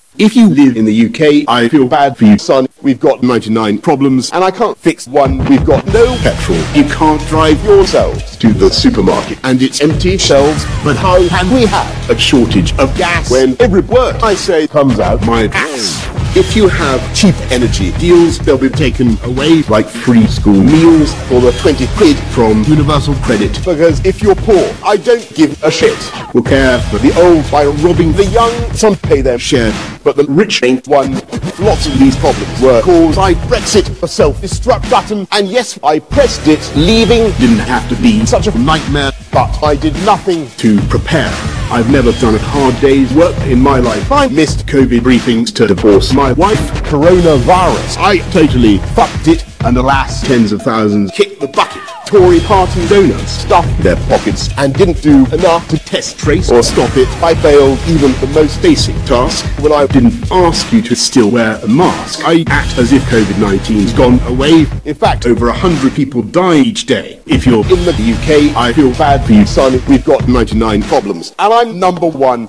If you live in the UK, I feel bad for you, son. We've got 99 problems, and I can't fix one. We've got no petrol. You can't drive yourselves to the supermarket, and it's empty shelves. But how can we have a shortage of gas when every word I say comes out my ass? If you have cheap energy deals, they'll be taken away, like free school meals for the 20 quid from Universal Credit. Because if you're poor, I don't give a shit. We'll care for the old by robbing the young. Some pay their share, but the rich ain't one. Lots of these problems were caused by Brexit, the self-destruct button, and yes, I pressed it. Leaving didn't have to be such a nightmare, but I did nothing to prepare. I've never done a hard day's work in my life. I missed COVID briefings to divorce my wife. Coronavirus. I totally fucked it, and alas, tens of thousands kicked the bucket. Tory party donors stuffed their pockets and didn't do enough to test, trace, or stop it. I failed even the most basic task. When I didn't ask you to still wear a mask, I act as if COVID-19's gone away. In fact, over 100 people die each day. If you're in the UK, I feel bad for you, son. We've got 99 problems, and I'm number one.